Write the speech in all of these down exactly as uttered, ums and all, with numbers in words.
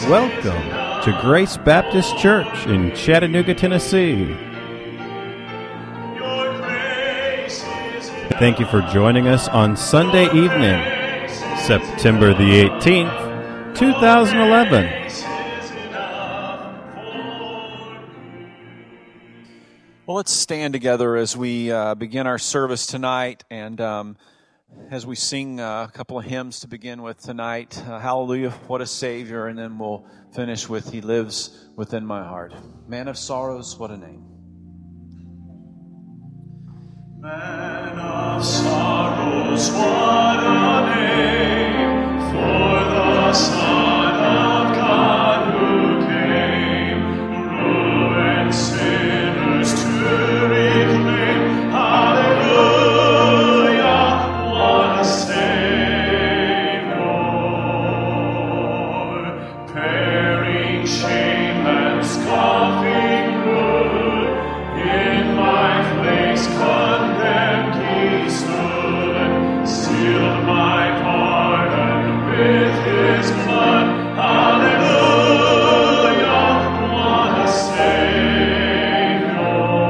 Welcome to Grace Baptist Church in Chattanooga, Tennessee. Thank you for joining us on Sunday evening, September the eighteenth, two thousand eleven. Well, let's stand together as we uh, begin our service tonight, and um, as we sing uh, a couple of hymns to begin with tonight. Uh, Hallelujah, what a Savior, and then we'll finish with He Lives Within My Heart. Man of Sorrows, what a name. Man of sorrows, what a name for the Son of God who came, ruined sinners to reclaim. Hallelujah, what a Savior, bearing shame and scoffing rude, in my place condemned He stood, sealed my pardon with His blood. Hallelujah, what a Savior,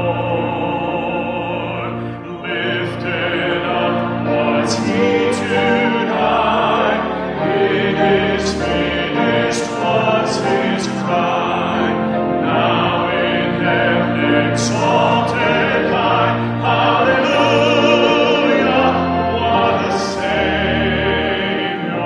lifted up was He to die. It is finished was His cry. Now in heaven exalted high. Hallelujah, what a Savior.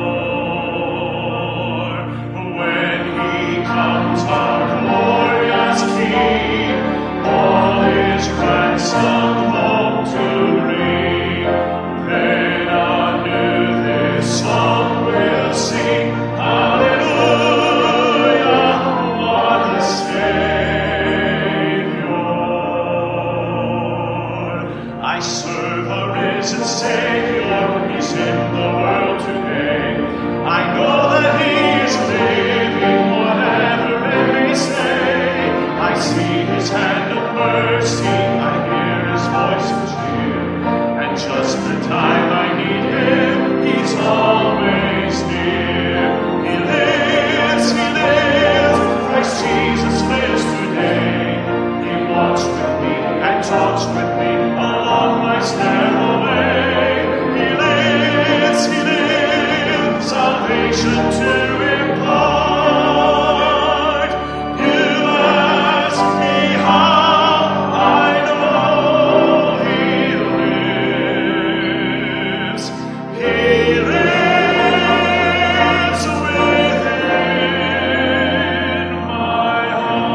When He comes, our glorious King, all His ransom home to bring, then anew this song we'll sing. Hallelujah, what a Savior. I serve a risen Savior, He's in the world today. I know that He is living, whatever men may say. I see His hand of mercy, I hear His voice of cheer, and just the time I need Him, He's always near. He lives, He lives, Christ Jesus lives today. He walks with me and talks with me along my narrow way. He lives, He lives, salvation to impart. You ask me how I know He lives. He lives within my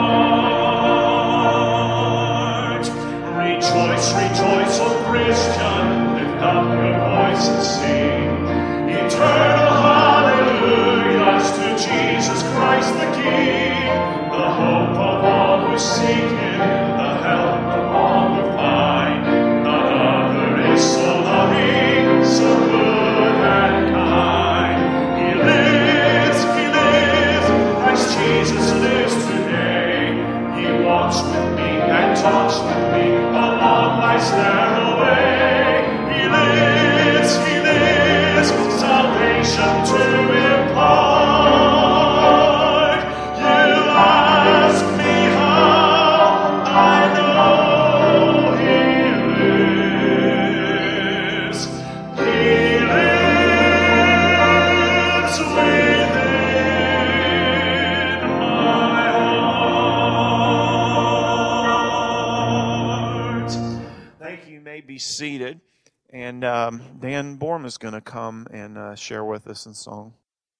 heart. Rejoice, rejoice, O Christian, lift up your voice and sing. Eternal hallelujahs to Jesus Christ the King, the hope of all who seek Him, the help of all who find. None other is so loving, so good and kind. He lives, He lives, Christ Jesus lives today. He walks with me and talks with me along life's narrow way. He lives, He lives, salvation to impart. You ask me how I know He lives. He lives within my heart. Thank you. You may be seated. And um, Dan Borm is going to come and uh, share with us in song.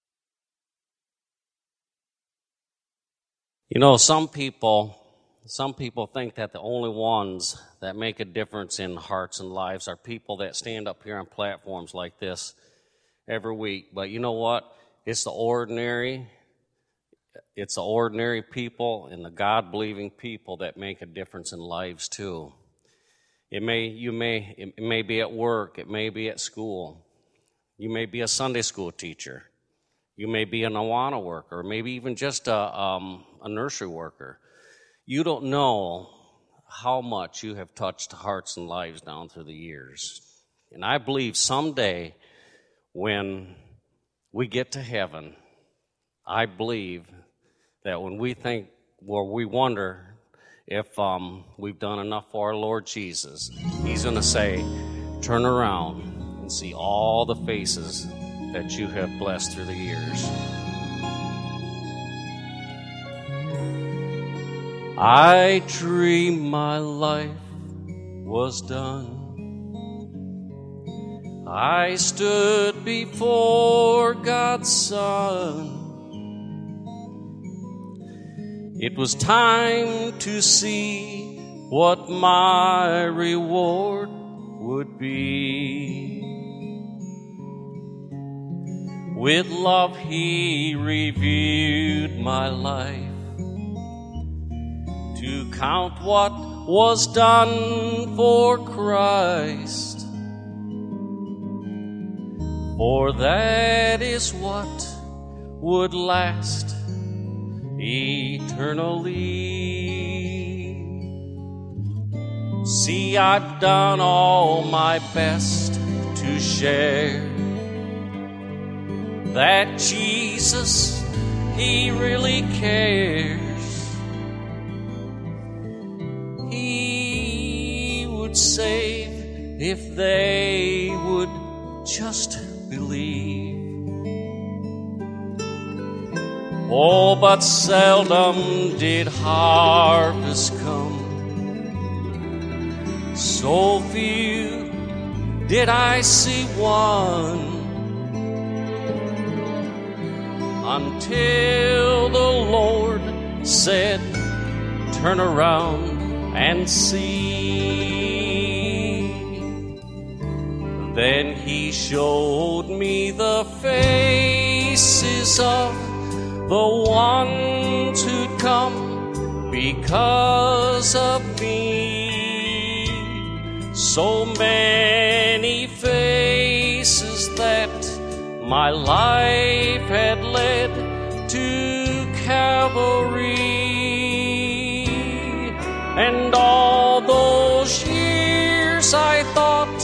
You know, some people, some people think that the only ones that make a difference in hearts and lives are people that stand up here on platforms like this every week. But you know what? It's the ordinary, it's the ordinary people and the God-believing people that make a difference in lives too. It may, you may, it may be at work, it may be at school. You may be a Sunday school teacher. You may be an Awana worker, maybe even just a, um, a nursery worker. You don't know how much you have touched hearts and lives down through the years. And I believe someday when we get to heaven, I believe that when we think, or we wonder if um, we've done enough for our Lord Jesus, He's going to say, turn around and see all the faces that you have blessed through the years. I dreamed my life was done. I stood before God's Son. It was time to see what my reward would be. With love He reviewed my life to count what was done for Christ. For that is what would last eternally. See, I've done all my best to share that Jesus, He really cares. He would save if they would just believe. Oh, but seldom did harvest come. So few did I see one, until the Lord said, turn around and see. Then He showed me the faces of the ones who'd come because of me. So many faces that my life had led to Calvary. And all those years I thought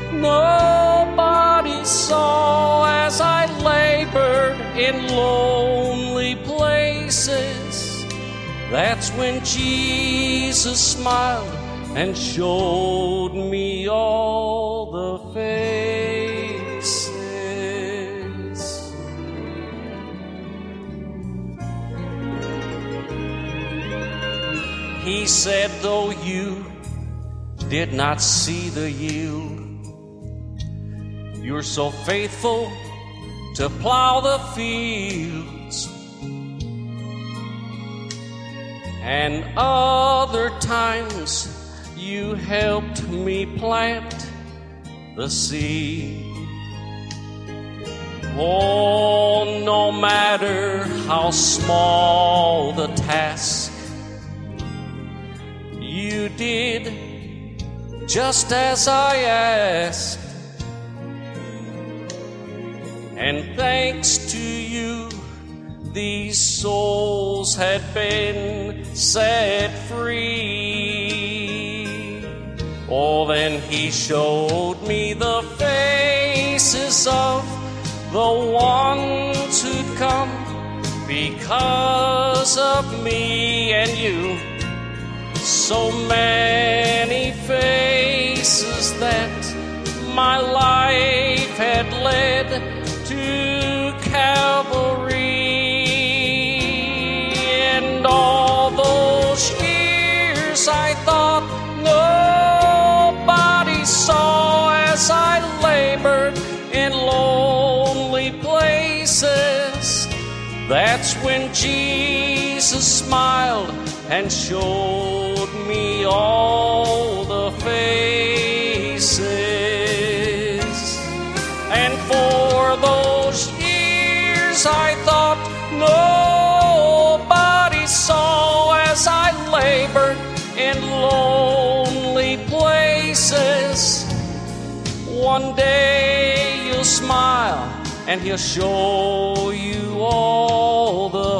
nobody saw, as I labored in lonely places. That's when Jesus smiled and showed me all the faces. He said, though you did not see the yield, you're so faithful to plow the fields. And other times you helped me plant the seed. Oh, no matter how small the task, you did just as I asked. And thanks to you, these souls had been set free. Oh, then He showed me the faces of the ones who'd come because of me and you. So many faces that my life had led to Calvary. And all those years I thought nobody saw, as I labored in lonely places. That's when Jesus smiled and showed me all the faces. And for those years I thought nobody saw, as I labored in lonely places. One day you'll smile and He'll show you all the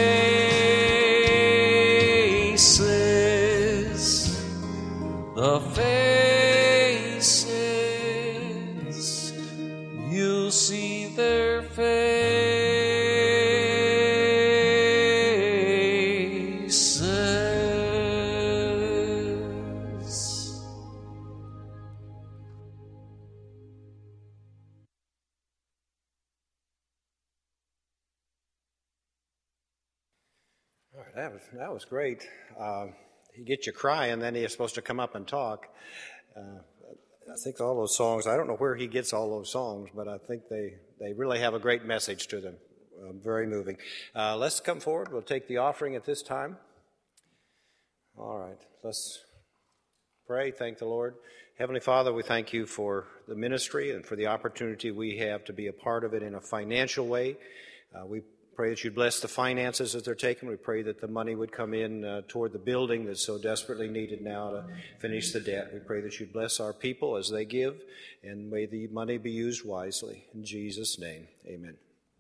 faces, the faces. You'll see their faces. That was that was great. Uh, he gets you crying, then he's supposed to come up and talk. Uh, I think all those songs, I don't know where he gets all those songs, but I think they, they really have a great message to them. Uh, very moving. Uh, let's come forward. We'll take the offering at this time. All right. Let's pray. Thank the Lord. Heavenly Father, we thank you for the ministry and for the opportunity we have to be a part of it in a financial way. Uh, we pray that you'd bless the finances that they're taking. We pray that the money would come in uh, toward the building that's so desperately needed now to finish the debt. We pray that you'd bless our people as they give, and may the money be used wisely. In Jesus' name, amen.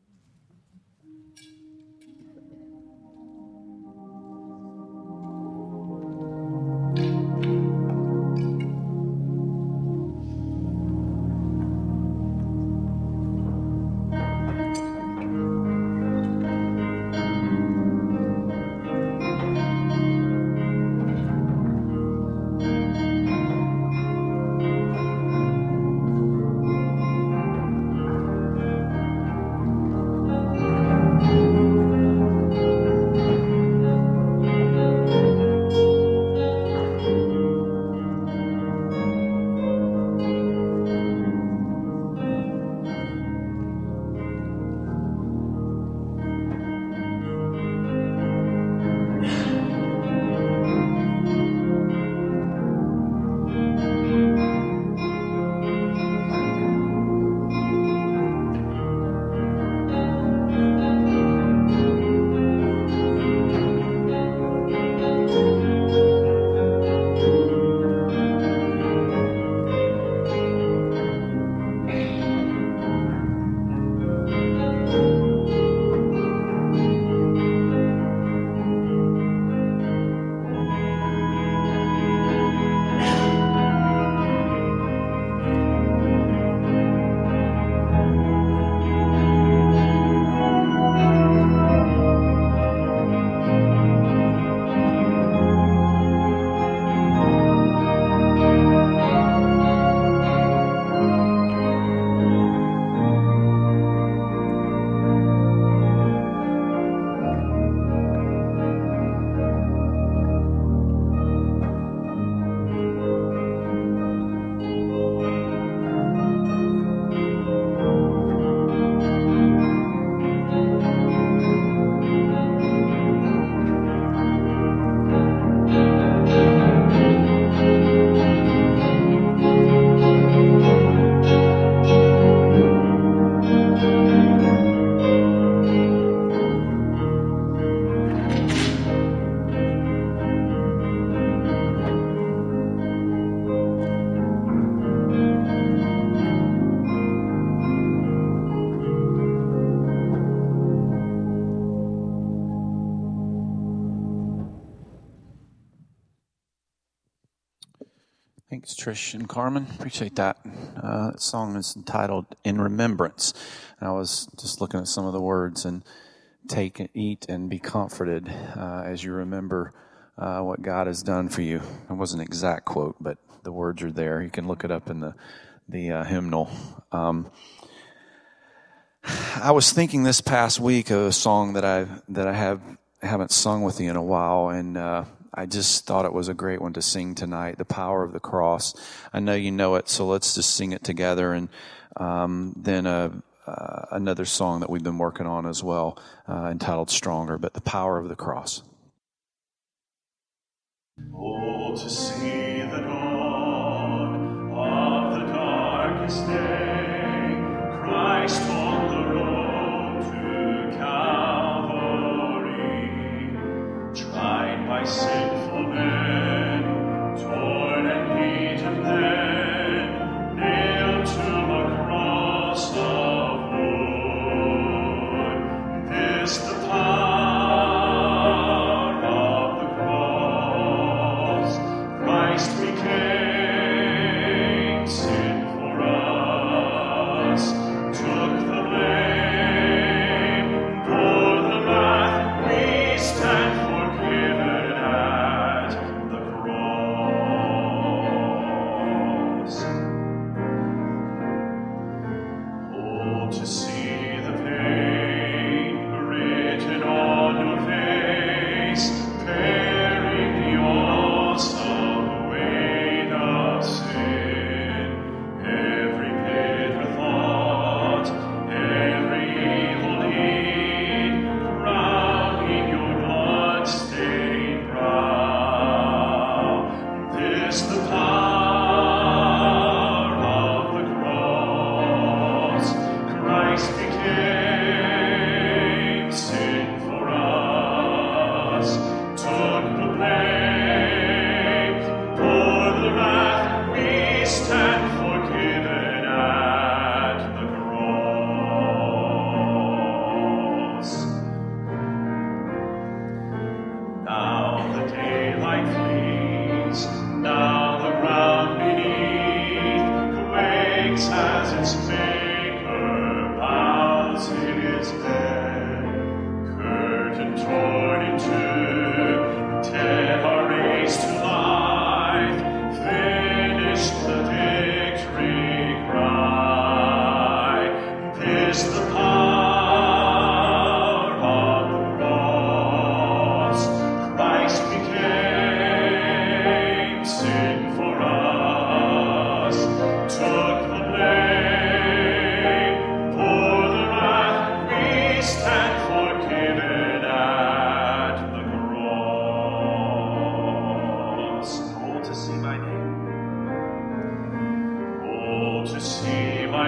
Thanks, Trish and Carmen. Appreciate that. Uh, that song is entitled In Remembrance. I was just looking at some of the words, and take and eat and be comforted uh, as you remember uh, what God has done for you. It wasn't an exact quote, but the words are there. You can look it up in the, the uh, hymnal. Um, I was thinking this past week of a song that I that I have haven't sung with you in a while, and uh, I just thought it was a great one to sing tonight, The Power of the Cross. I know you know it, so let's just sing it together. And um, then uh, uh, another song that we've been working on as well, uh, entitled Stronger, but The Power of the Cross. Oh, to see the dawn of the darkest day, Christ on the road to Calvary, tried by sinful men, torn and beaten then, nailed to a cross of wood. This the power of the cross. Christ became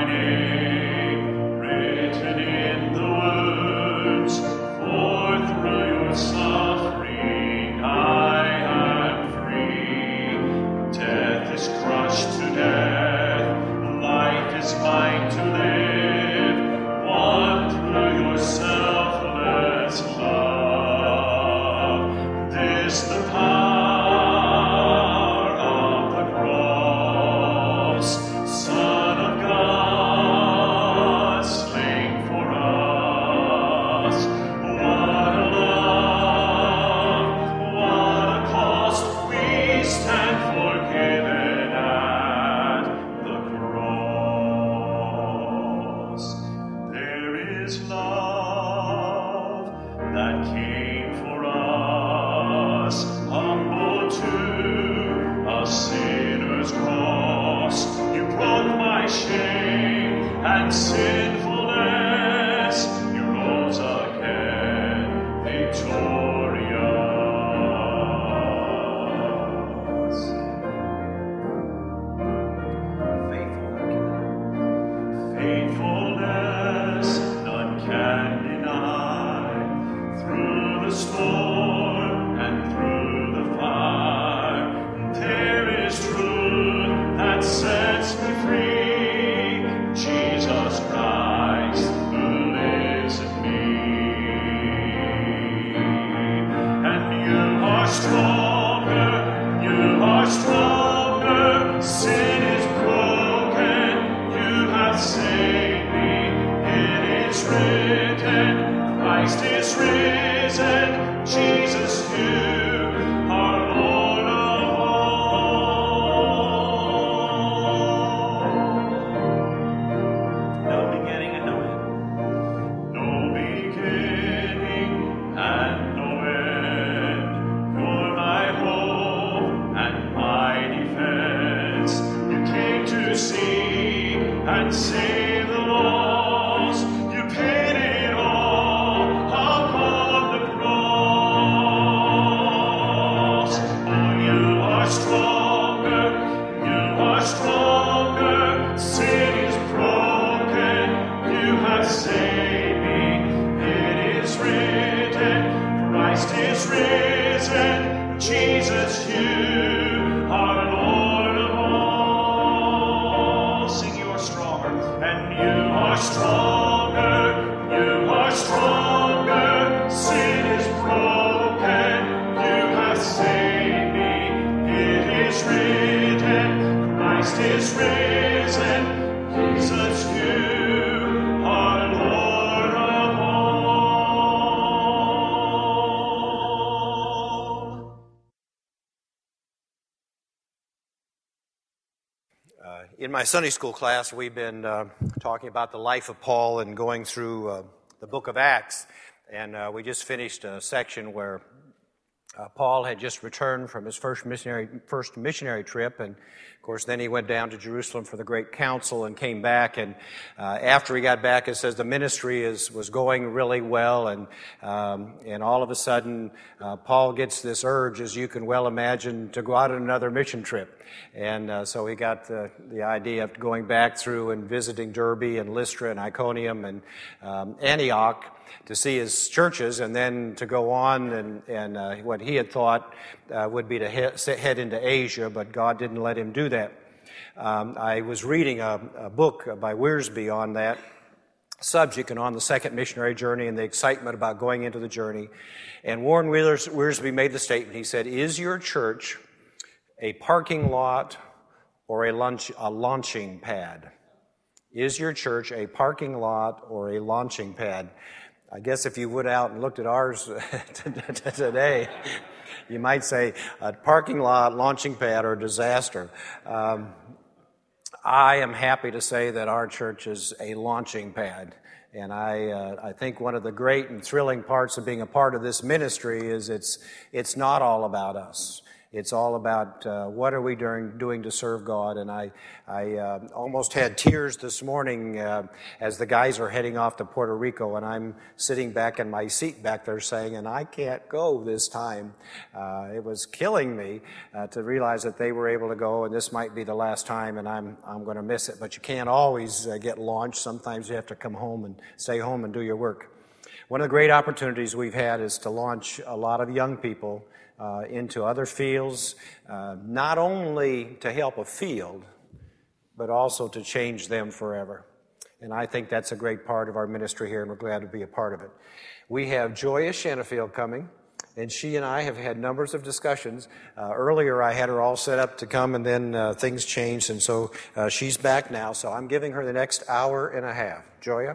In my Sunday school class, we've been uh, talking about the life of Paul and going through uh, the book of Acts. And uh, we just finished a section where uh, Paul had just returned from his first missionary first missionary trip. And, of course, then he went down to Jerusalem for the Great Council and came back. And uh, after he got back, it says the ministry is was going really well. And, um, and all of a sudden, uh, Paul gets this urge, as you can well imagine, to go out on another mission trip. And uh, so he got the, the idea of going back through and visiting Derbe and Lystra and Iconium and um, Antioch to see his churches, and then to go on and, and uh, what he had thought uh, would be to he- head into Asia, but God didn't let him do that. Um, I was reading a, a book by Wiersbe on that subject and on the second missionary journey and the excitement about going into the journey. And Warren Wiersbe made the statement. He said, "Is your church a parking lot or a, lunch, a launching pad? Is your church a parking lot or a launching pad?" I guess if you went out and looked at ours today, you might say a parking lot, launching pad, or disaster. Um, I am happy to say that our church is a launching pad. And I, uh, I think one of the great and thrilling parts of being a part of this ministry is it's, it's not all about us. It's all about uh, what are we doing, doing to serve God. And I, I uh, almost had tears this morning uh, as the guys are heading off to Puerto Rico, and I'm sitting back in my seat back there saying, and I can't go this time. Uh, it was killing me uh, to realize that they were able to go, and this might be the last time, and I'm I'm going to miss it. But you can't always uh, get launched. Sometimes you have to come home and stay home and do your work. One of the great opportunities we've had is to launch a lot of young people uh, into other fields, uh, not only to help a field, but also to change them forever. And I think that's a great part of our ministry here, and we're glad to be a part of it. We have Joya Shanafield coming, and she and I have had numbers of discussions. Uh, earlier I had her all set up to come, and then uh, things changed, and so uh, she's back now. So I'm giving her the next hour and a half. Joya?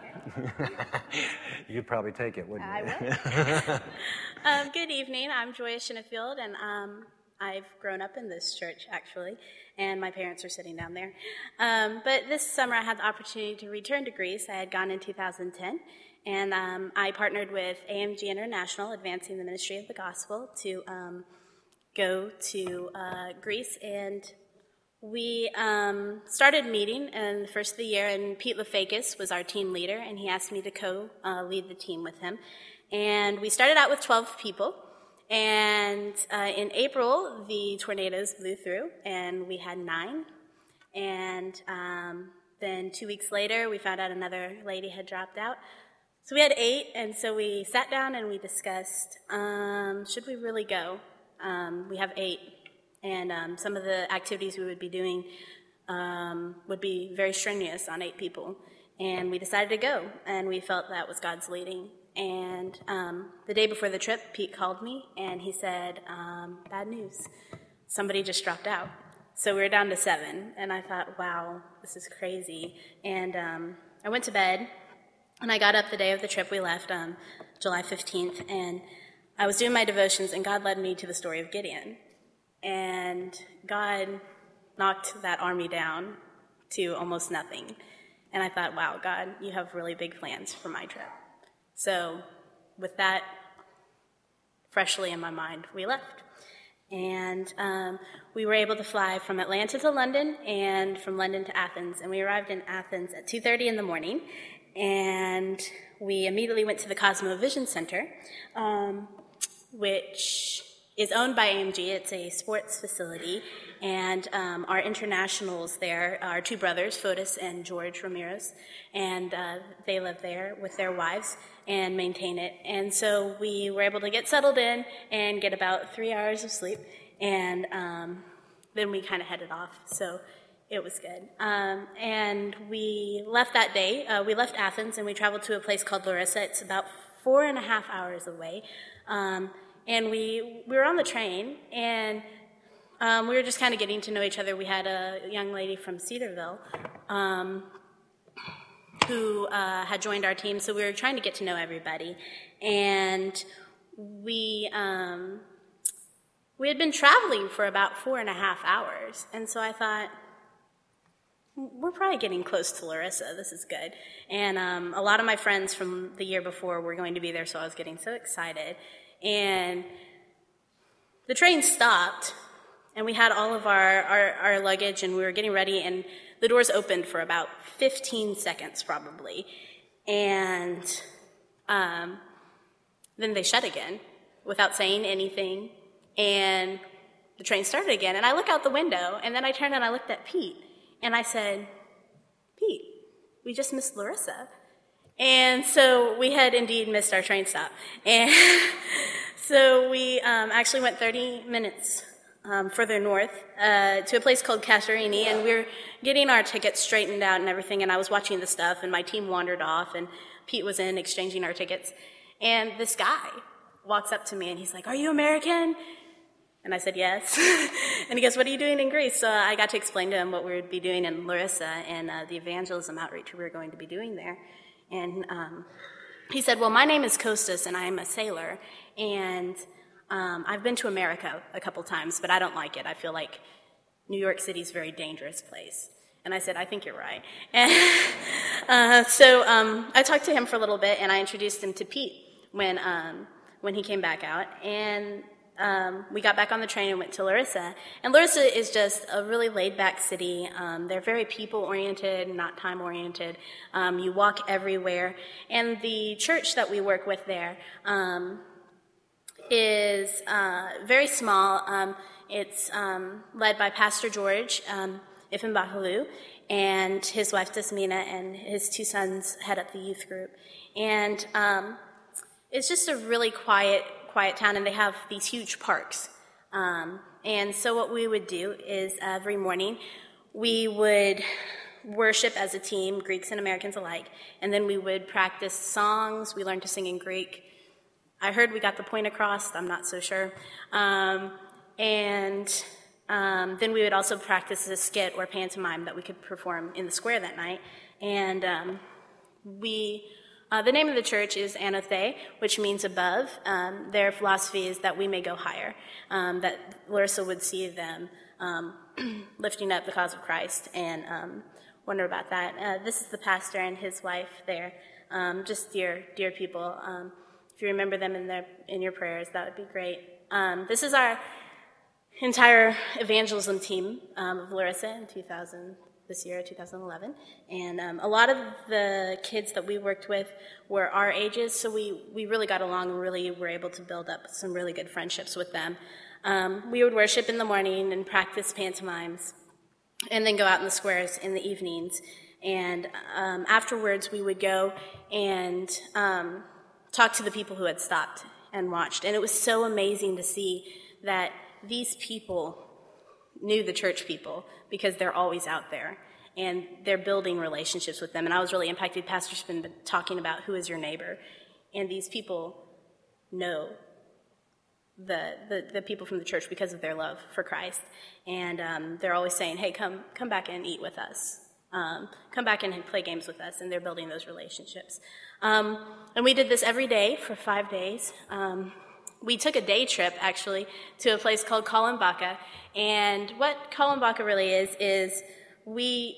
You'd probably take it, wouldn't you? I would. um, good evening. I'm Joya Shinafield, and um, I've grown up in this church, actually, and my parents are sitting down there. Um, but this summer I had the opportunity to return to Greece. I had gone in two thousand ten, and um, I partnered with A M G International, Advancing the Ministry of the Gospel, to um, go to uh, Greece, and we um, started meeting in the first of the year, and Pete Lefakis was our team leader, and he asked me to co-lead uh, the team with him. And we started out with twelve people, and uh, in April, the tornadoes blew through, and we had nine. And um, then two weeks later, we found out another lady had dropped out. So we had eight, and so we sat down and we discussed, um, should we really go? Um, we have eight. And um, some of the activities we would be doing um, would be very strenuous on eight people. And we decided to go, and we felt that was God's leading. And um, the day before the trip, Pete called me, and he said, um, bad news, somebody just dropped out. So we were down to seven, and I thought, wow, this is crazy. And um, I went to bed, and I got up the day of the trip. We left um, July fifteenth, and I was doing my devotions, and God led me to the story of Gideon. And God knocked that army down to almost nothing. And I thought, wow, God, you have really big plans for my trip. So with that freshly in my mind, we left. And um, we were able to fly from Atlanta to London and from London to Athens. And we arrived in Athens at two thirty in the morning. And we immediately went to the Cosmo Vision Center, um, which is owned by A M G. It's a sports facility, and um, our internationals there are two brothers, Fotis and George Ramirez, and uh, they live there with their wives and maintain it. And so we were able to get settled in and get about three hours of sleep, and um, then we kind of headed off. So it was good. Um, and we left that day. Uh, we left Athens, and we traveled to a place called Larissa. It's about four and a half hours away. Um, And we, we were on the train, and um, we were just kind of getting to know each other. We had a young lady from Cedarville um, who uh, had joined our team, so we were trying to get to know everybody. And we um, we had been traveling for about four and a half hours, and so I thought, we're probably getting close to Larissa. This is good. And um, a lot of my friends from the year before were going to be there, so I was getting so excited. And the train stopped, and we had all of our, our, our luggage, and we were getting ready, and the doors opened for about fifteen seconds probably. And um, then they shut again without saying anything, and the train started again. And I look out the window, and then I turned and I looked at Pete, and I said, Pete, we just missed Larissa. And so we had indeed missed our train stop. And so we um, actually went thirty minutes um, further north uh, to a place called Casarini, and we were getting our tickets straightened out and everything, and I was watching the stuff, and my team wandered off, and Pete was in exchanging our tickets. And this guy walks up to me, and he's like, are you American? And I said, yes. And he goes, what are you doing in Greece? So I got to explain to him what we would be doing in Larissa and uh, the evangelism outreach we were going to be doing there. And um, he said, well, my name is Kostas, and I'm a sailor, and um, I've been to America a couple times, but I don't like it. I feel like New York City is a very dangerous place. And I said, I think you're right. And uh, so um, I talked to him for a little bit, and I introduced him to Pete when um, when he came back out. And um, we got back on the train and went to Larissa. And Larissa is just a really laid-back city. Um, they're very people-oriented, not time-oriented. Um, you walk everywhere. And the church that we work with there um, is uh, very small. Um, it's um, led by Pastor George um, Ifenbahalu, and his wife Desmina, and his two sons head up the youth group. And um, it's just a really quiet, quiet town, and they have these huge parks. Um, and so what we would do is every morning we would worship as a team, Greeks and Americans alike, and then we would practice songs. We learned to sing in Greek. I heard we got the point across. I'm not so sure. Um, and um, then we would also practice a skit or pantomime that we could perform in the square that night. And um, we, uh, the name of the church is Anothe, which means above. Um, their philosophy is that we may go higher, um, that Larissa would see them um, lifting up the cause of Christ, and um, wonder about that. Uh, this is the pastor and his wife there, um, just dear, dear people. Um, if you remember them in their in your prayers, that would be great. Um, this is our entire evangelism team um, of Larissa in two thousand, this year, two thousand eleven. And um, a lot of the kids that we worked with were our ages, so we, we really got along and really were able to build up some really good friendships with them. Um, we would worship in the morning and practice pantomimes, and then go out in the squares in the evenings. And um, afterwards, we would go and um, talk to the people who had stopped and watched. And it was so amazing to see that these people knew the church people, because they're always out there, and they're building relationships with them. And I was really impacted. Pastor's been talking about who is your neighbor, and these people know the, the, the people from the church because of their love for Christ. And um, they're always saying, hey, come come back and eat with us. Um, come back and play games with us. And they're building those relationships. Um, and we did this every day for five days. Um, we took a day trip, actually, to a place called Kalambaka. And what Kalambaka really is, is we...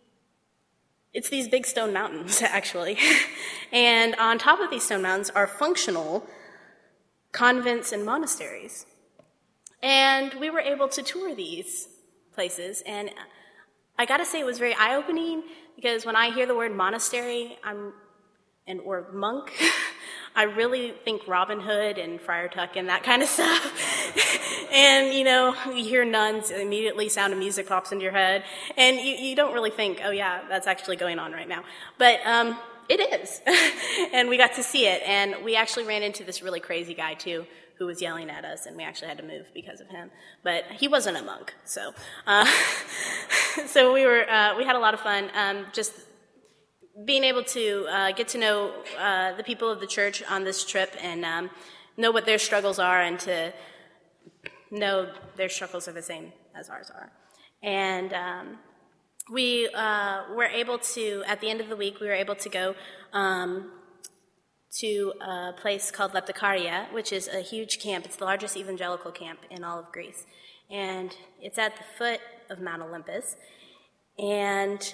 It's these big stone mountains, actually. And on top of these stone mountains are functional convents and monasteries. And we were able to tour these places, and I gotta say it was very eye-opening, because when I hear the word monastery, I'm, and or monk, I really think Robin Hood and Friar Tuck and that kind of stuff. And, you know, you hear nuns, immediately Sound of Music pops into your head, and you, you don't really think, oh yeah, that's actually going on right now. But um, it is. And we got to see it, and we actually ran into this really crazy guy, too, who was yelling at us, and we actually had to move because of him. But he wasn't a monk, so uh, so we were uh, we had a lot of fun, um, just being able to uh, get to know uh, the people of the church on this trip, and um, know what their struggles are, and to know their struggles are the same as ours are. And um, we uh, were able to, at the end of the week, we were able to go um, to a place called Leptakaria, which is a huge camp. It's the largest evangelical camp in all of Greece. And it's at the foot of Mount Olympus. And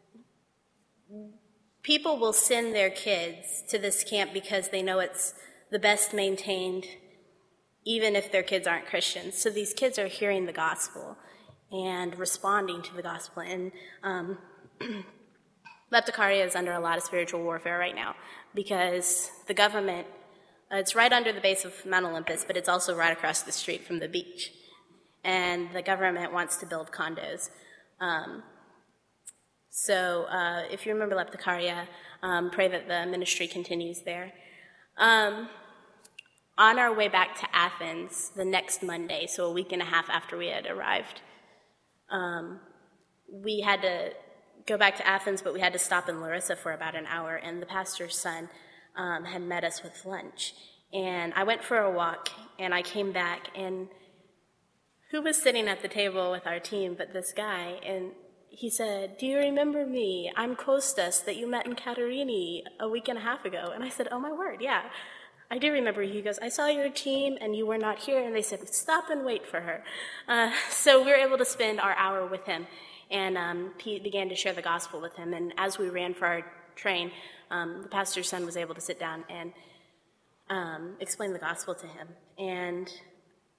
people will send their kids to this camp because they know it's the best maintained, even if their kids aren't Christians. So these kids are hearing the gospel and responding to the gospel. And um, Leptakaria is under a lot of spiritual warfare right now, because the government, uh, it's right under the base of Mount Olympus, but it's also right across the street from the beach. And the government wants to build condos. Um, so uh, if you remember Leptakaria, um, pray that the ministry continues there. Um, on our way back to Athens the next Monday, so a week and a half after we had arrived, um, we had to go back to Athens, but we had to stop in Larissa for about an hour, and the pastor's son um, had met us with lunch. And I went for a walk, and I came back, and who was sitting at the table with our team but this guy? And he said, "Do you remember me? I'm Kostas that you met in Katerini a week and a half ago." And I said, "Oh my word, yeah, I do remember you." He goes, "I saw your team and you were not here." And they said, "Stop and wait for her." Uh, so we were able to spend our hour with him, and um, he began to share the gospel with him. And as we ran for our train, um, the pastor's son was able to sit down and um, explain the gospel to him. And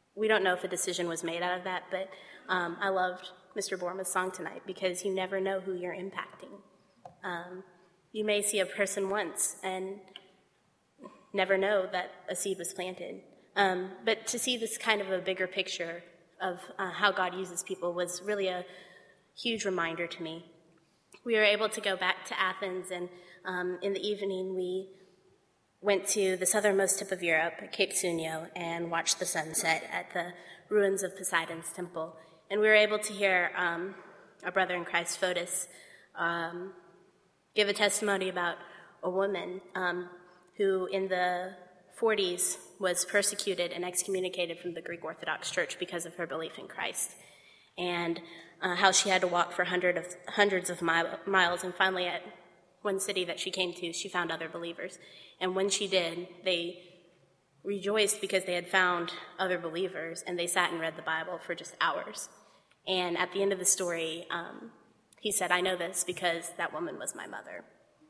we don't know if a decision was made out of that, but um, I loved Mister Borma's song tonight because you never know who you're impacting. Um, you may see a person once and never know that a seed was planted. Um, but to see this kind of a bigger picture of uh, how God uses people was really a huge reminder to me. We were able to go back to Athens, and um, in the evening we went to the southernmost tip of Europe, Cape Sunio, and watched the sunset at the ruins of Poseidon's temple. And we were able to hear um, our brother in Christ, Fotis, um, give a testimony about a woman um, who in the forties was persecuted and excommunicated from the Greek Orthodox Church because of her belief in Christ, and uh, how she had to walk for hundred of, hundreds of mile, miles, and finally at one city that she came to, she found other believers. And when she did, they rejoiced because they had found other believers, and they sat and read the Bible for just hours. And at the end of the story, um, he said, "I know this because that woman was my mother."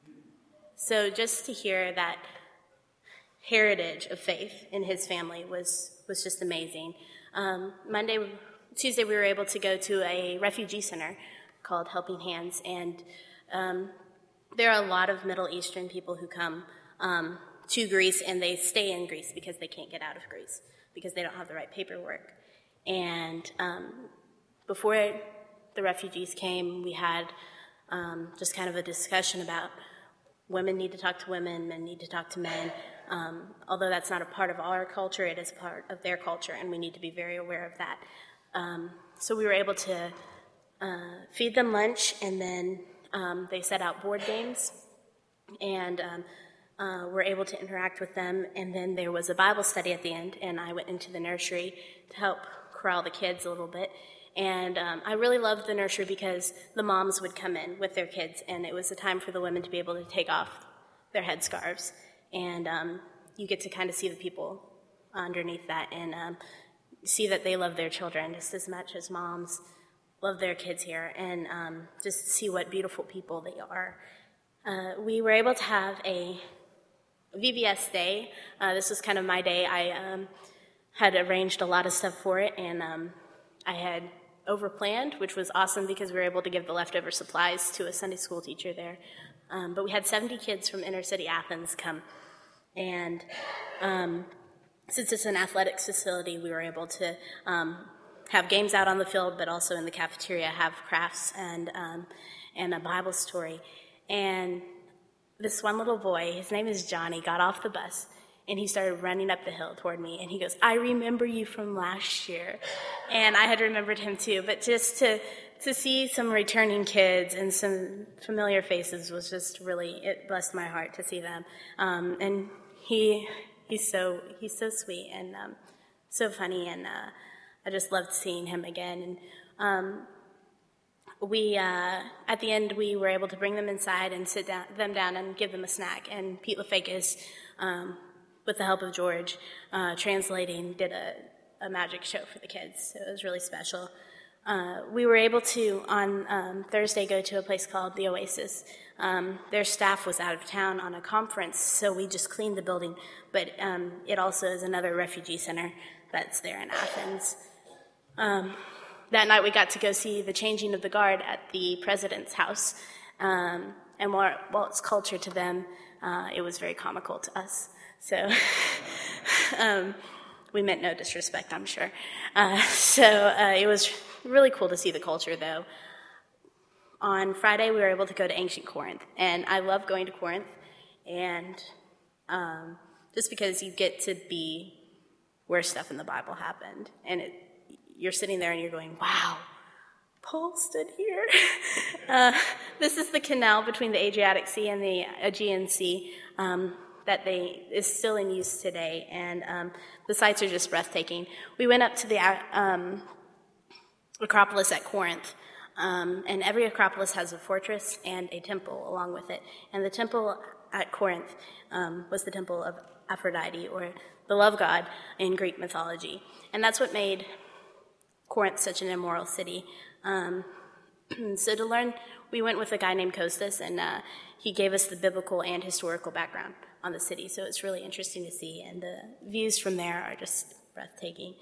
So just to hear that heritage of faith in his family was, was just amazing. Um, Monday, Tuesday, we were able to go to a refugee center called Helping Hands, and um, there are a lot of Middle Eastern people who come um, to Greece, and they stay in Greece because they can't get out of Greece, because they don't have the right paperwork. And um, before the refugees came, we had um, just kind of a discussion about women need to talk to women, men need to talk to men. Um, although that's not a part of our culture, it is part of their culture, and we need to be very aware of that. Um, so we were able to uh, feed them lunch, and then um, they set out board games, and um, uh, we're able to interact with them. And then there was a Bible study at the end, and I went into the nursery to help corral the kids a little bit. And um, I really loved the nursery because the moms would come in with their kids, and it was a time for the women to be able to take off their headscarves. And um, you get to kind of see the people underneath that and um, see that they love their children just as much as moms love their kids here, and um, just see what beautiful people they are. Uh, we were able to have a V B S day. Uh, this was kind of my day. I um, had arranged a lot of stuff for it, and um, I had overplanned, which was awesome because we were able to give the leftover supplies to a Sunday school teacher there. Um, but we had seventy kids from inner city Athens come. And um, since it's an athletics facility, we were able to um, have games out on the field, but also in the cafeteria have crafts and um, and a Bible story. And this one little boy, his name is Johnny, got off the bus, and he started running up the hill toward me, and he goes, "I remember you from last year." And I had remembered him too, but just to to see some returning kids and some familiar faces was just really, it blessed my heart to see them. Um, and he he's so he's so sweet and um, so funny, and uh, I just loved seeing him again. And um, we uh, at the end we were able to bring them inside and sit down, them down and give them a snack. And Pete LaFakis, um, with the help of George, uh, translating, did a, a magic show for the kids. So it was really special. Uh, we were able to, on um, Thursday, go to a place called The Oasis. Um, their staff was out of town on a conference, so we just cleaned the building. But um, it also is another refugee center that's there in Athens. Um, that night we got to go see the changing of the guard at the president's house. Um, and while, while it's culture to them, uh, it was very comical to us. So um, we meant no disrespect, I'm sure. Uh, so uh, it was really cool to see the culture, though. On Friday, we were able to go to ancient Corinth, and I love going to Corinth, and um, just because you get to be where stuff in the Bible happened, and it, you're sitting there and you're going, wow, Paul stood here. uh, this is the canal between the Adriatic Sea and the Aegean Sea um, that they is still in use today, and um, the sights are just breathtaking. We went up to the um, Acropolis at Corinth, um, and every Acropolis has a fortress and a temple along with it. And the temple at Corinth um, was the temple of Aphrodite, or the love god in Greek mythology. And that's what made Corinth such an immoral city. Um, so to learn, we went with a guy named Costas, and uh, he gave us the biblical and historical background on the city. So it's really interesting to see, and the views from there are just breathtaking.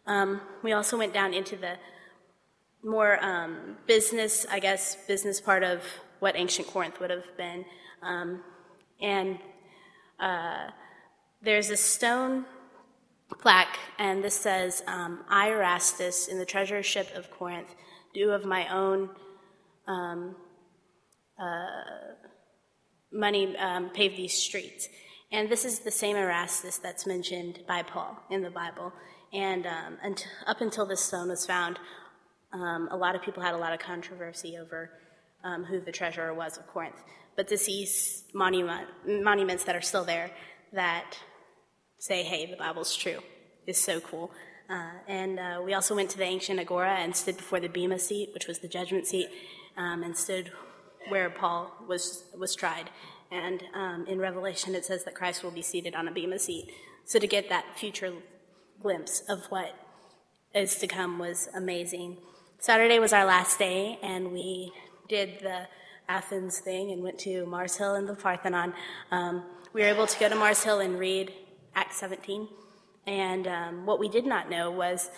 Um, we also went down into the more um, business, I guess, business part of what ancient Corinth would have been. Um, and uh, there's a stone plaque, and this says, um, I, Erastus, in the treasurership of Corinth, do of my own um, uh, money um, pave these streets. And this is the same Erastus that's mentioned by Paul in the Bible. And um, unt- up until this stone was found, um, a lot of people had a lot of controversy over um, who the treasurer was of Corinth. But to see monument, monuments that are still there that say, hey, the Bible's true, is so cool. Uh, and uh, we also went to the ancient agora and stood before the bema seat, which was the judgment seat, um, and stood where Paul was was tried. And um, in Revelation, it says that Christ will be seated on a bema seat. So to get that future glimpse of what is to come was amazing. Saturday was our last day, and we did the Athens thing and went to Mars Hill and the Parthenon. Um, we were able to go to Mars Hill and read Acts seventeen. And um, what we did not know was,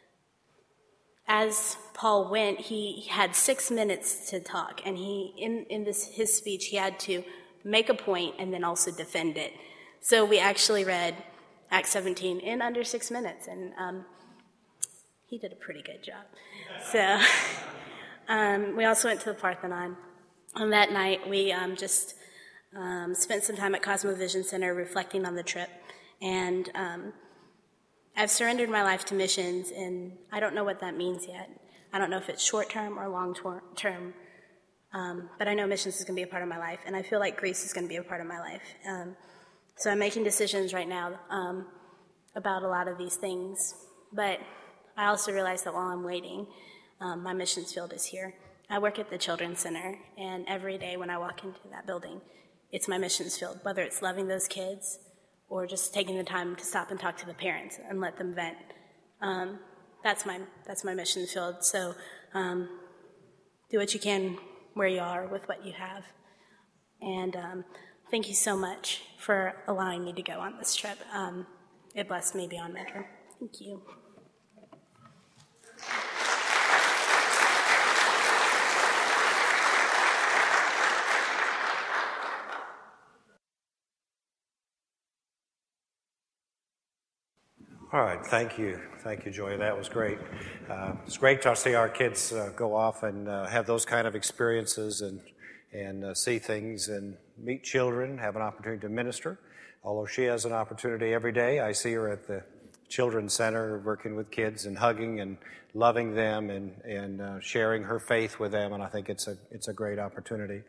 as Paul went, he had six minutes to talk. And he, in, in this his speech, he had to make a point and then also defend it. So we actually read Acts seventeen in under six minutes, and um, he did a pretty good job. So um, we also went to the Parthenon. And that night, we um, just um, spent some time at Cosmovision Center reflecting on the trip. And um, I've surrendered my life to missions, and I don't know what that means yet. I don't know if it's short-term or long-term, um, but I know missions is going to be a part of my life, and I feel like Greece is going to be a part of my life. Um, so I'm making decisions right now um, about a lot of these things, but I also realize that while I'm waiting, um, my missions field is here. I work at the Children's Center, and every day when I walk into that building, it's my missions field, whether it's loving those kids or just taking the time to stop and talk to the parents and let them vent. Um, that's my that's my mission field. So um, do what you can where you are with what you have. And um, thank you so much for allowing me to go on this trip. Um, it blessed me beyond measure. Thank you. All right, thank you. Thank you, Joy. That was great. Uh, it's great to see our kids uh, go off and uh, have those kind of experiences and, and uh, see things and meet children, have an opportunity to minister. Although she has an opportunity every day, I see her at the Children's Center working with kids and hugging and loving them and, and uh, sharing her faith with them, and I think it's a, it's a great opportunity.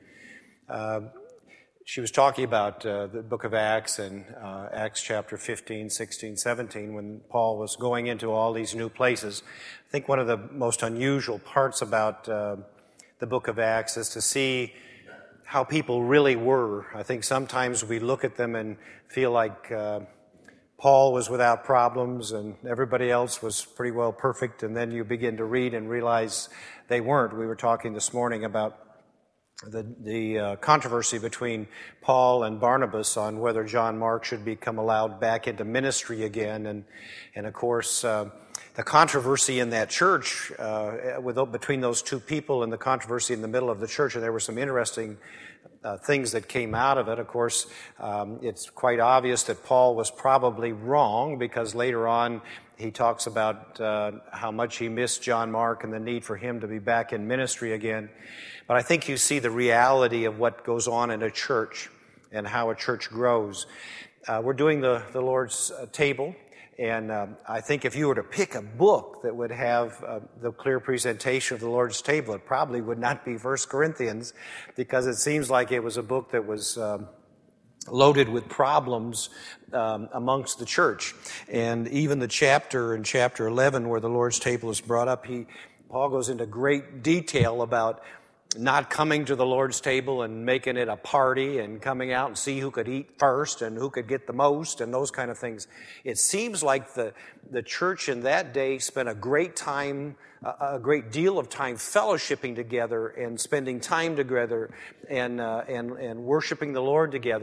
Uh, She was talking about uh, the book of Acts and uh, Acts chapter fifteen, sixteen, seventeen, when Paul was going into all these new places. I think one of the most unusual parts about uh, the book of Acts is to see how people really were. I think sometimes we look at them and feel like uh, Paul was without problems and everybody else was pretty well perfect, and then you begin to read and realize they weren't. We were talking this morning about the, the uh, controversy between Paul and Barnabas on whether John Mark should become allowed back into ministry again. And, and of course, uh, the controversy in that church, uh, with, between those two people and the controversy in the middle of the church, and there were some interesting uh, things that came out of it. Of course, um, it's quite obvious that Paul was probably wrong, because later on he talks about uh, how much he missed John Mark and the need for him to be back in ministry again. But I think you see the reality of what goes on in a church and how a church grows. Uh, we're doing the, the Lord's uh, table, and um, I think if you were to pick a book that would have uh, the clear presentation of the Lord's table, it probably would not be First Corinthians, because it seems like it was a book that was um, loaded with problems um, amongst the church. And even the chapter in chapter eleven where the Lord's table is brought up, he Paul goes into great detail about not coming to the Lord's table and making it a party and coming out and see who could eat first and who could get the most and those kind of things. It seems like the, the church in that day spent a great time, a great deal of time fellowshipping together and spending time together and, uh, and, and worshiping the Lord together.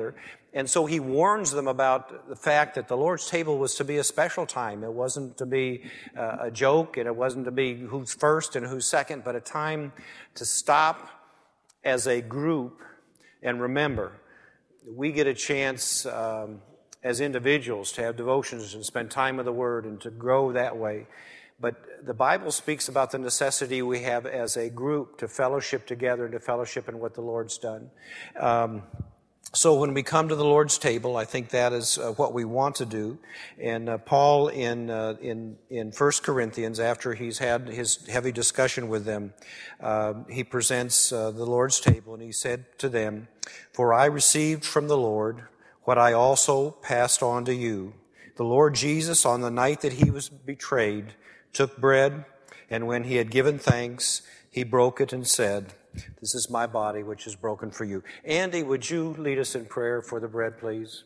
And so he warns them about the fact that the Lord's table was to be a special time. It wasn't to be uh, a joke, and it wasn't to be who's first and who's second, but a time to stop as a group and remember. We get a chance um, as individuals to have devotions and spend time with the Word and to grow that way. But the Bible speaks about the necessity we have as a group to fellowship together and to fellowship in what the Lord's done. Um, so when we come to the Lord's table, I think that is uh, what we want to do. And uh, Paul in uh, in in First Corinthians, after he's had his heavy discussion with them, uh, he presents uh, the Lord's table, and he said to them, "For I received from the Lord what I also passed on to you. The Lord Jesus, on the night that he was betrayed, took bread, and when he had given thanks, he broke it and said, 'This is my body, which is broken for you.'" Andy, would you lead us in prayer for the bread, please?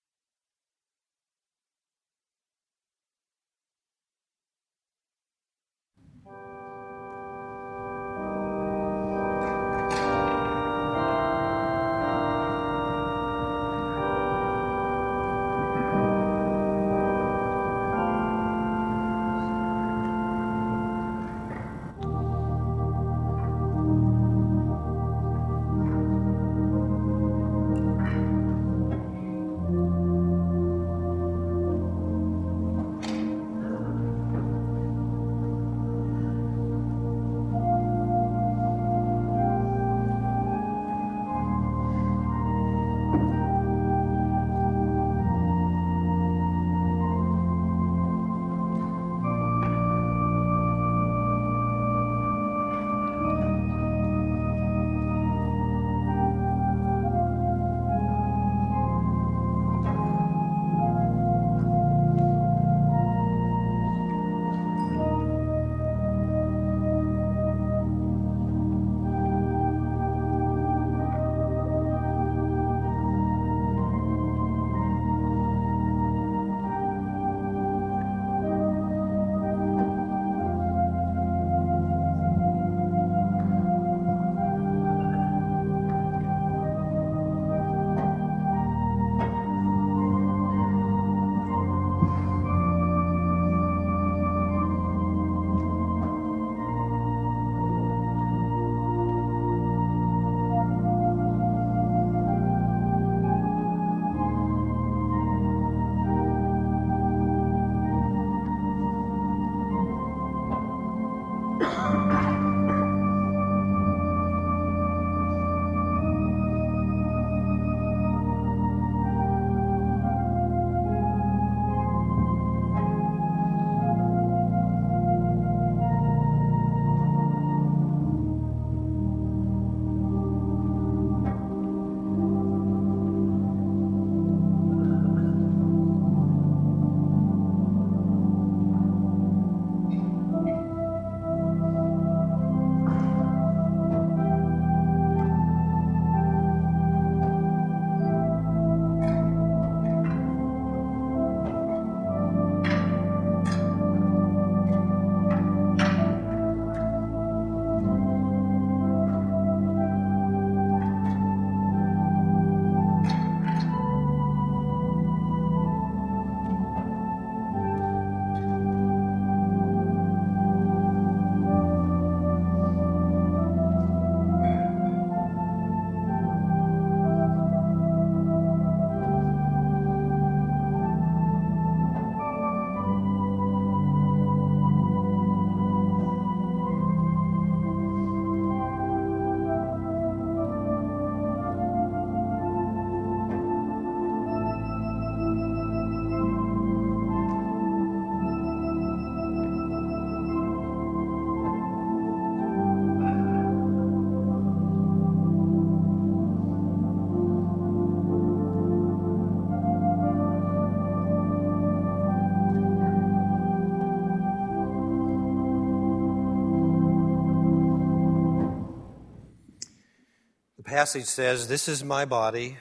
The passage says, "This is my body,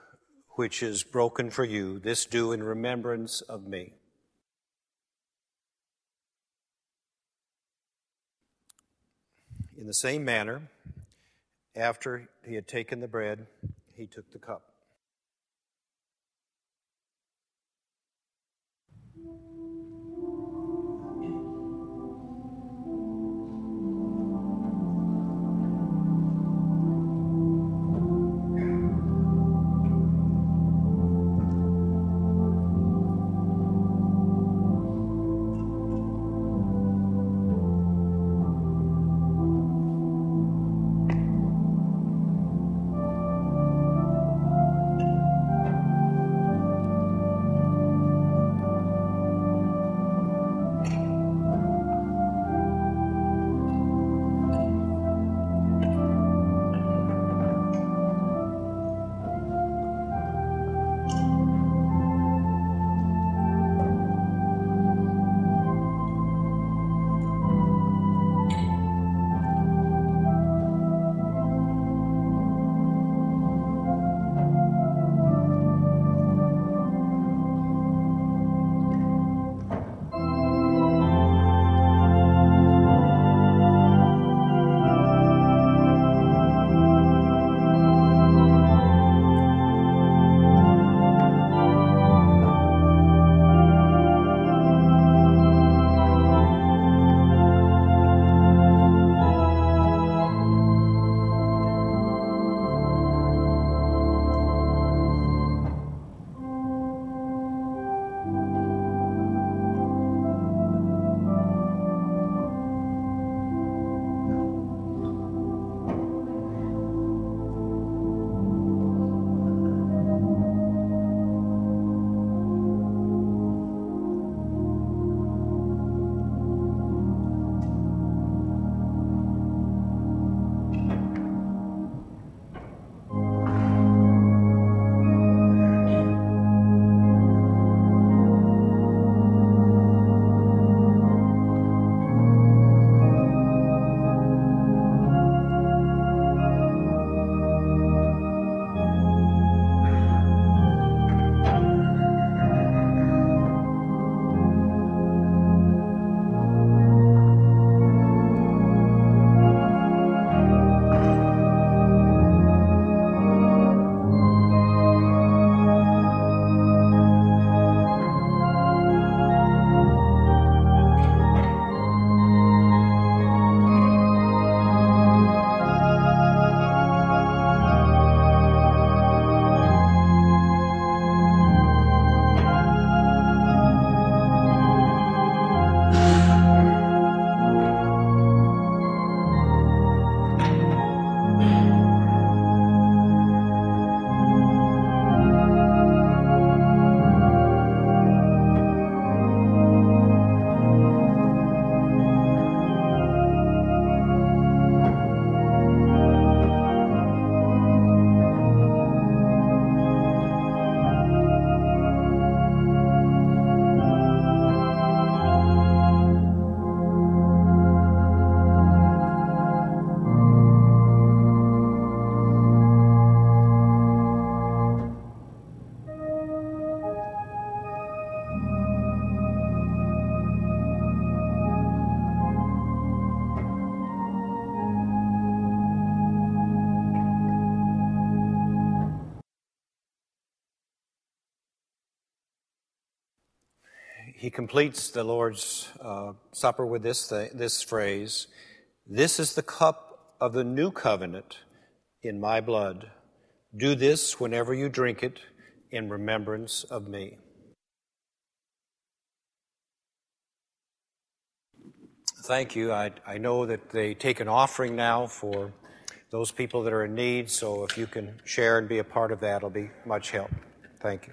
which is broken for you. This do in remembrance of me." In the same manner, after he had taken the bread, he took the cup. he completes the Lord's uh, Supper with this, th- this phrase, "This is the cup of the new covenant in my blood. Do this whenever you drink it in remembrance of me." Thank you. I, I know that they take an offering now for those people that are in need, so if you can share and be a part of that, it'll be much help. Thank you.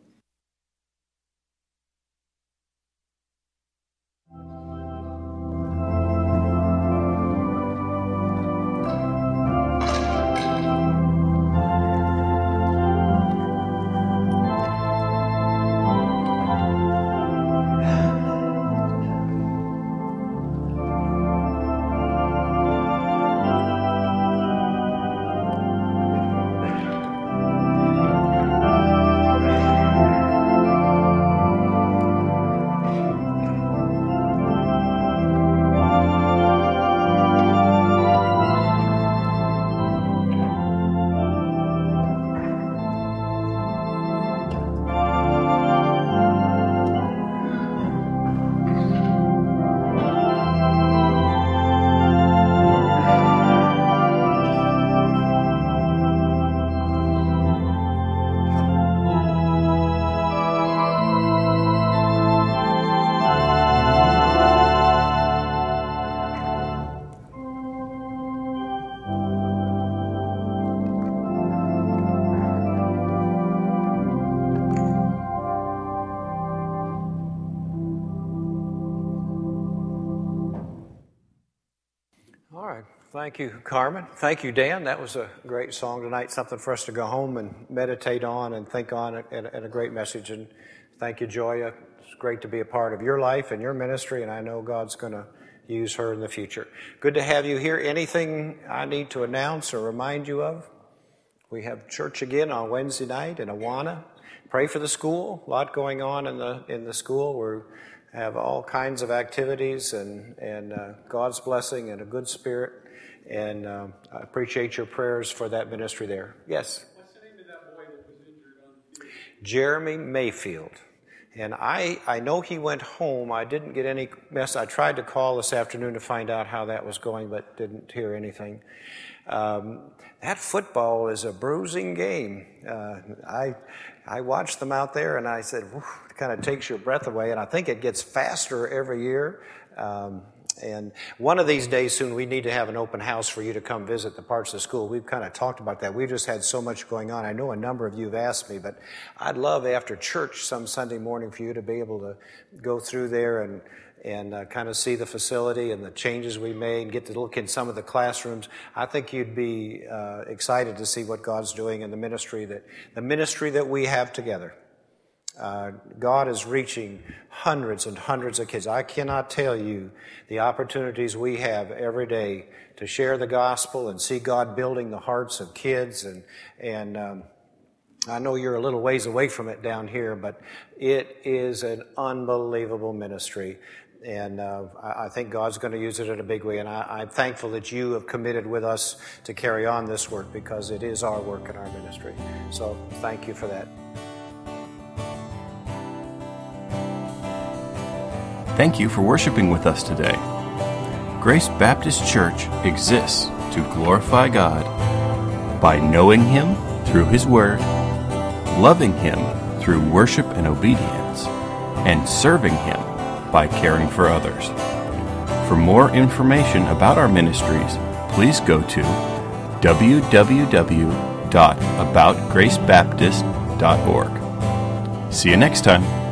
Thank you, Carmen. Thank you, Dan. That was a great song tonight, something for us to go home and meditate on and think on, and, and a great message. And thank you, Joya. It's great to be a part of your life and your ministry, and I know God's going to use her in the future. Good to have you here. Anything I need to announce or remind you of? We have church again on Wednesday night in Awana. Pray for the school. A lot going on in the in the school. We have all kinds of activities and, and uh, God's blessing and a good spirit. And uh, I appreciate your prayers for that ministry there. Yes? What's the name of that boy that was injured on the field? Jeremy Mayfield. And I, I know he went home. I didn't get any mess. I tried to call this afternoon to find out how that was going, but didn't hear anything. Um, that football is a bruising game. Uh, I I watched them out there, and I said, it kind of takes your breath away. And I think it gets faster every year. Um, And one of these days soon, we need to have an open house for you to come visit the parts of the school. We've kind of talked about that. We've just had so much going on. I know a number of you have asked me, but I'd love after church some Sunday morning for you to be able to go through there and and uh, kind of see the facility and the changes we made and get to look in some of the classrooms. I think you'd be uh, excited to see what God's doing in the ministry that the ministry that we have together. Uh, God is reaching hundreds and hundreds of kids. I cannot tell you the opportunities we have every day to share the gospel and see God building the hearts of kids. And and um, I know you're a little ways away from it down here, but it is an unbelievable ministry. And uh, I, I think God's going to use it in a big way. And I, I'm thankful that you have committed with us to carry on this work, because it is our work and our ministry. So thank you for that. Thank you for worshiping with us today. Grace Baptist Church exists to glorify God by knowing Him through His Word, loving Him through worship and obedience, and serving Him by caring for others. For more information about our ministries, please go to w w w dot about grace baptist dot org. See you next time.